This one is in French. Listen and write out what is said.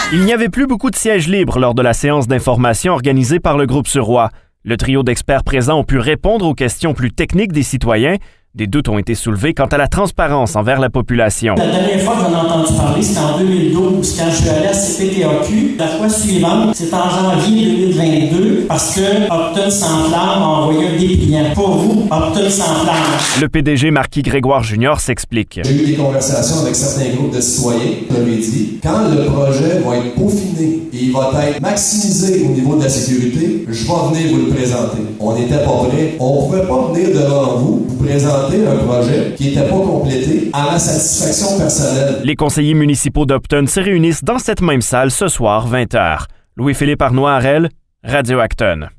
Il n'y avait plus beaucoup de sièges libres lors de la séance d'information organisée par le groupe Suroît. Le trio d'experts présents ont pu répondre aux questions plus techniques des citoyens. Des doutes ont été soulevés quant à la transparence envers la population. La dernière fois que j'en ai entendu parler, c'était en 2012, quand je suis allé à CPTAQ. La fois suivante, c'est en janvier 2022, parce que Upton Sans Flamme a envoyé un dépliant. Pour vous, Upton Sans Flamme. Le PDG Marquis Grégoire Junior s'explique. J'ai eu des conversations avec certains groupes de citoyens. Je leur ai dit, quand le projet va être peaufiné et il va être maximisé au niveau de la sécurité, je vais venir vous le présenter. On n'était pas prêts. On ne pouvait pas venir devant vous présenter un projet qui n'était pas complété à ma satisfaction personnelle. Les conseillers municipaux d'Upton se réunissent dans cette même salle ce soir, 20h. Louis-Philippe Arnois-Harel, Radio Acton.